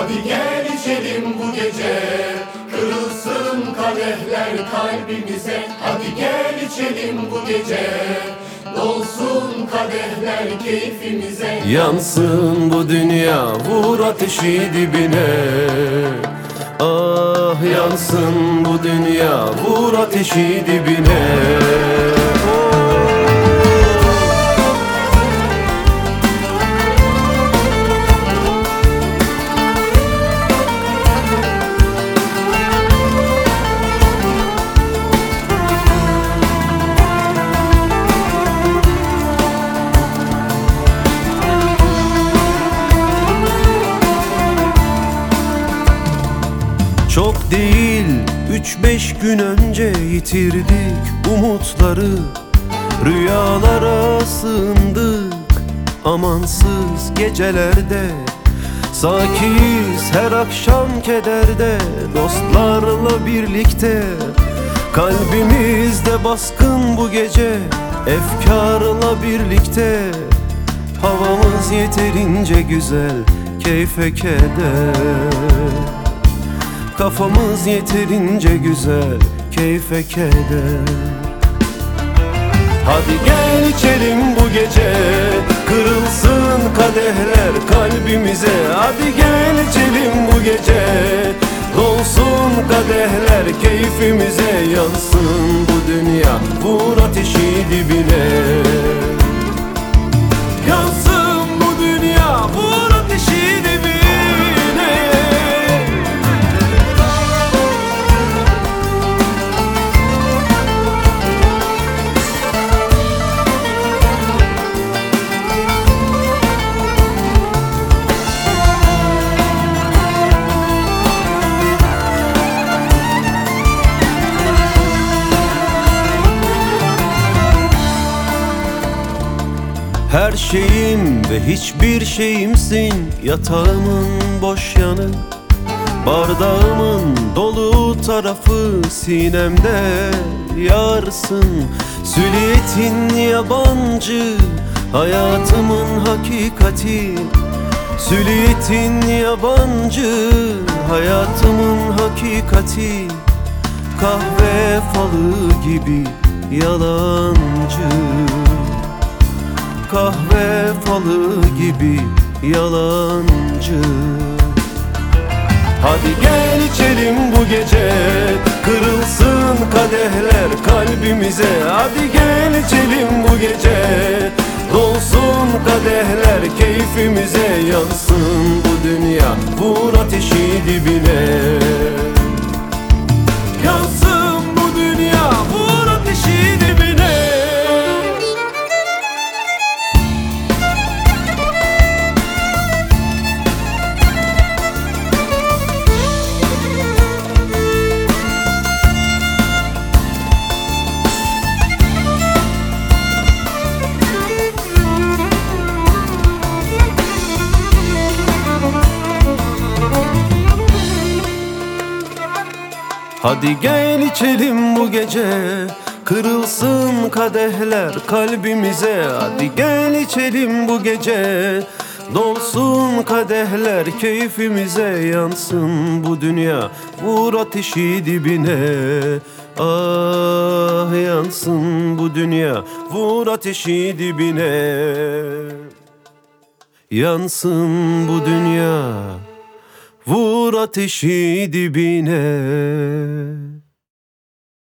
Hadi gel içelim bu gece, kırılsın kadehler kalbimize. Hadi gel içelim bu gece, dolsun kadehler keyfimize. Yansın bu dünya, vur ateşi dibine. Ah yansın bu dünya, vur ateşi dibine. Çok değil 3-5 gün önce yitirdik umutları. Rüyalara sığındık amansız gecelerde. Sakiyiz her akşam kederde, dostlarla birlikte. Kalbimizde baskın bu gece, efkarla birlikte. Havamız yeterince güzel, keyfe keder. Kafamız yeterince güzel, keyfe keder. Hadi gel içelim bu gece, kırılsın kadehler kalbimize. Hadi gel içelim bu gece, dolsun kadehler keyfimize. Yansın bu dünya, vur ateşi dibine. Yansın bu dünya, vur ateşi dibine. Her şeyim ve hiçbir şeyimsin, yatağımın boş yanı. Bardağımın dolu tarafı sinemde yarsın. Sülyetin yabancı, hayatımın hakikati. Sülyetin yabancı, hayatımın hakikati. Kahve falı gibi yalancı, kahve falı gibi yalancı. Hadi gel içelim bu gece, kırılsın kadehler kalbimize. Hadi gel içelim bu gece, dolsun kadehler keyfimize. Yansın bu dünya, vur ateşi dibine. Yansın bu dünya, vur ateşi dibine. Hadi gel içelim bu gece, kırılsın kadehler kalbimize. Hadi gel içelim bu gece, dolsun kadehler keyfimize. Yansın bu dünya, vur ateşi dibine. Ah yansın bu dünya, vur ateşi dibine. Yansın bu dünya, vur ateşi dibine.